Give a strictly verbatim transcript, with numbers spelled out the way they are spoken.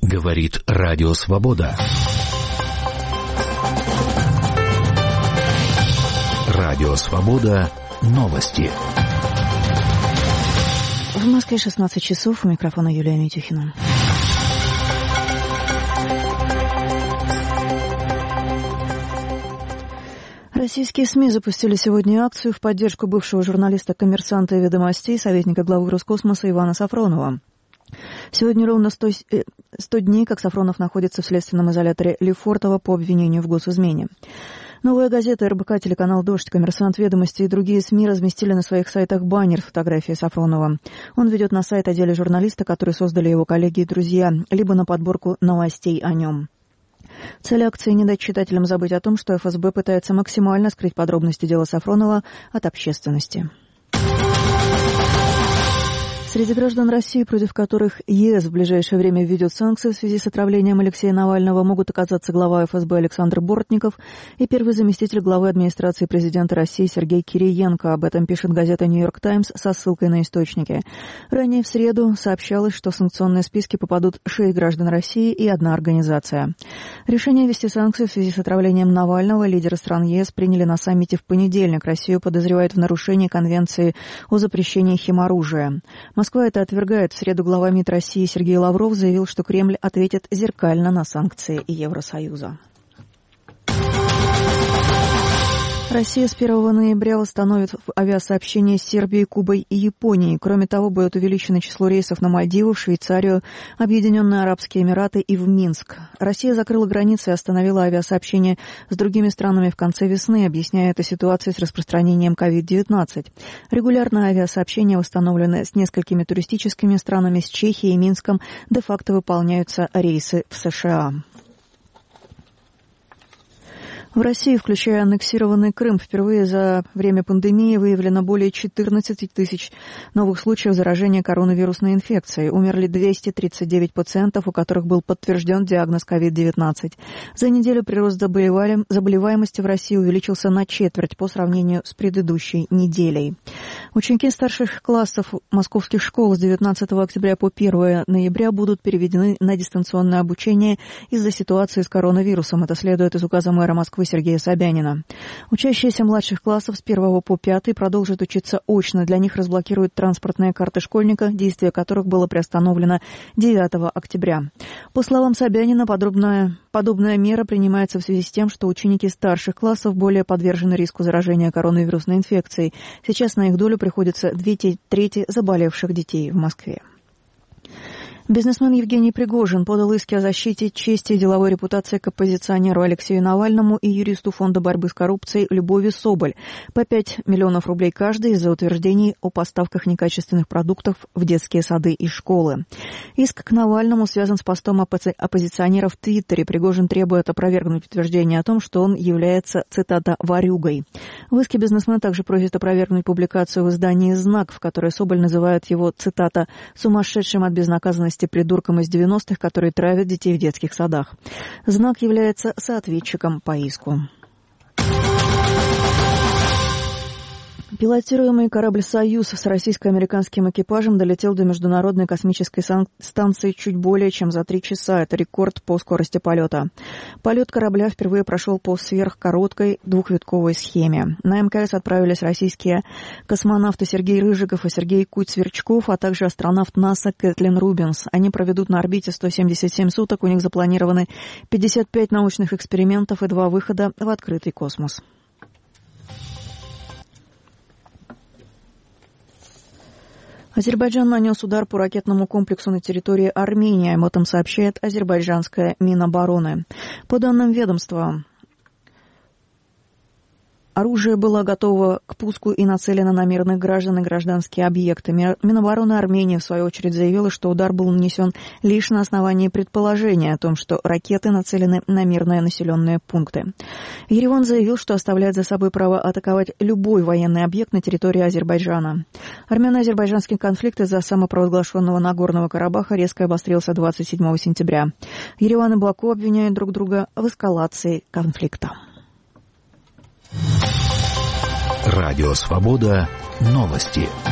Говорит Радио Свобода. Радио Свобода. Новости. В Москве шестнадцать часов. У микрофона Юлия Митюхина. Российские СМИ запустили сегодня акцию в поддержку бывшего журналиста «Коммерсанта» и «Ведомостей», советника главы Роскосмоса Ивана Сафронова. Сегодня ровно сто, сто дней, как Сафронов находится в следственном изоляторе Лефортово по обвинению в госизмене. «Новая газета», эр бэ ка, телеканал «Дождь», «Коммерсант», «Ведомости» и другие СМИ разместили на своих сайтах баннер с фотографией Сафронова. Он ведет на сайт о деле журналиста, который создали его коллеги и друзья, либо на подборку новостей о нем. Цель акции – не дать читателям забыть о том, что эф эс бэ пытается максимально скрыть подробности дела Сафронова от общественности. Среди граждан России, против которых е эс в ближайшее время введет санкции в связи с отравлением Алексея Навального, могут оказаться глава эф эс бэ Александр Бортников и первый заместитель главы администрации президента России Сергей Кириенко. Об этом пишет газета «Нью-Йорк Таймс» со ссылкой на источники. Ранее в среду сообщалось, что в санкционные списки попадут шесть граждан России и одна организация. Решение ввести санкции в связи с отравлением Навального лидеры стран е эс приняли на саммите в понедельник. Россию подозревают в нарушении Конвенции о запрещении химоружия. Москва это отвергает. В среду глава МИД России Сергей Лавров заявил, что Кремль ответит зеркально на санкции Евросоюза. Россия с первого ноября восстановит авиасообщение с Сербией, Кубой и Японией. Кроме того, будет увеличено число рейсов на Мальдивы, Швейцарию, Объединенные Арабские Эмираты и в Минск. Россия закрыла границы и остановила авиасообщение с другими странами в конце весны, объясняя это ситуацией с распространением ковид девятнадцать. Регулярное авиасообщение восстановлено с несколькими туристическими странами, с Чехией и Минском. Де-факто выполняются рейсы в США. В России, включая аннексированный Крым, впервые за время пандемии выявлено более четырнадцать тысяч новых случаев заражения коронавирусной инфекцией. Умерли двести тридцать девять пациентов, у которых был подтвержден диагноз ковид девятнадцать. За неделю прирост заболеваемости в России увеличился на четверть по сравнению с предыдущей неделей. Ученики старших классов московских школ с девятнадцатого октября по первого ноября будут переведены на дистанционное обучение из-за ситуации с коронавирусом. Это следует из указа мэра Москвы Сергея Собянина. Учащиеся младших классов с первого по пятый продолжат учиться очно. Для них разблокируют транспортные карты школьника, действие которых было приостановлено девятого октября. По словам Собянина, подробная, подобная мера принимается в связи с тем, что ученики старших классов более подвержены риску заражения коронавирусной инфекцией. Сейчас на их долю приходится две трети заболевших детей в Москве. Бизнесмен Евгений Пригожин подал иски о защите чести и деловой репутации к оппозиционеру Алексею Навальному и юристу Фонда борьбы с коррупцией Любови Соболь по пять миллионов рублей каждый из-за утверждений о поставках некачественных продуктов в детские сады и школы. Иск к Навальному связан с постом оппозиционера в Твиттере. Пригожин требует опровергнуть утверждение о том, что он является, цитата, «ворюгой». В иске бизнесмен также просит опровергнуть публикацию в издании «Знак», в которой Соболь называет его, цитата, «сумасшедшим от безнаказанности придурком из девяностых, которые травят детей в детских садах». «Знак» является соответчиком по иску. Пилотируемый корабль «Союз» с российско-американским экипажем долетел до Международной космической станции чуть более чем за три часа. Это рекорд по скорости полета. Полет корабля впервые прошел по сверхкороткой двухвитковой схеме. На эм ка эс отправились российские космонавты Сергей Рыжиков и Сергей Куть-Сверчков, а также астронавт НАСА Кэтлин Рубинс. Они проведут на орбите сто семьдесят семь суток. У них запланированы пятьдесят пять научных экспериментов и два выхода в открытый космос. Азербайджан нанес удар по ракетному комплексу на территории Армении. Об этом сообщает азербайджанская Минобороны. По данным ведомства, оружие было готово к пуску и нацелено на мирных граждан и гражданские объекты. Минобороны Армении, в свою очередь, заявила, что удар был нанесен лишь на основании предположения о том, что ракеты нацелены на мирные населенные пункты. Ереван заявил, что оставляет за собой право атаковать любой военный объект на территории Азербайджана. Армяно-азербайджанский конфликт из-за самопровозглашенного Нагорного Карабаха резко обострился двадцать седьмого сентября. Ереван и Баку обвиняют друг друга в эскалации конфликта. Радио Свобода. Новости.